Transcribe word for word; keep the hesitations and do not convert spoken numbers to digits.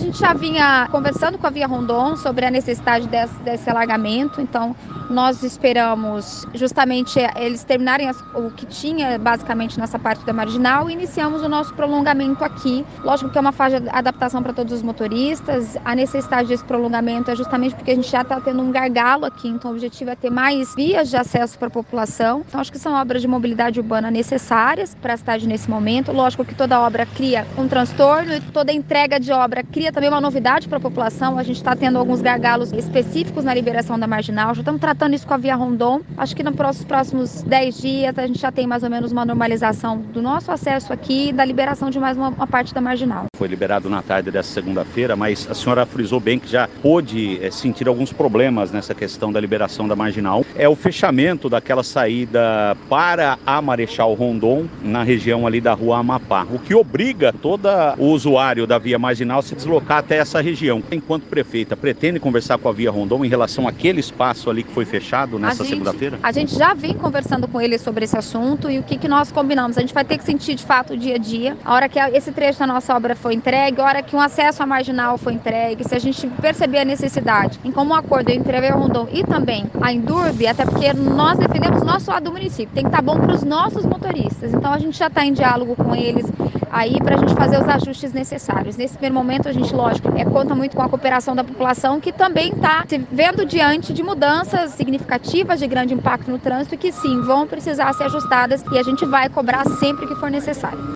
gente já vinha conversando com a Via Rondon sobre a necessidade desse, desse alargamento, então nós esperamos justamente eles terminarem as, o que tinha basicamente nessa parte da marginal e iniciamos o nosso prolongamento aqui. Lógico que é uma fase de adaptação para todos os motoristas, a necessidade desse prolongamento é justamente porque a gente já está tendo um gargalo aqui, então o objetivo é ter mais vias de acesso para a população. Então acho que são obras de mobilidade urbana necessárias para a cidade nesse momento. Lógico que toda obra cria um transtorno e toda entrega de obra cria também uma novidade para a população. A gente está tendo alguns gargalos específicos na liberação da marginal, já estamos tratando isso com a Via Rondon. Acho que nos próximos dez dias a gente já tem mais ou menos uma normalização do nosso acesso aqui e da liberação de mais uma, uma parte da marginal. Foi liberado na tarde dessa segunda-feira, mas a senhora frisou bem que já pôde é, sentir alguns problemas nessa questão da liberação da marginal. É o fechamento daquela saída para a Marechal Rondon, na região ali da rua Amapá, o que obriga todo o usuário da via marginal a se deslocar até essa região. Enquanto prefeita, pretende conversar com a Via Rondon em relação àquele espaço ali que foi fechado nessa segunda-feira? A gente já vem conversando com eles sobre esse assunto e o que, que nós combinamos. A gente vai ter que sentir de fato o dia a dia. A hora que esse trecho da nossa obra foi entregue, a hora que um acesso à marginal foi entregue, se a gente perceber a necessidade em como um acordo entre a Via Rondon e também a Indurb, até porque nós defendemos o nosso lado do município, tem que estar bom para os nossos motoristas. Então a gente já está em diálogo com eles aí para a gente fazer os ajustes necessários. Nesse primeiro momento a gente, lógico, é, conta muito com a cooperação da população que também está se vendo diante de mudanças significativas de grande impacto no trânsito e que sim, vão precisar ser ajustadas e a gente vai cobrar sempre que for necessário.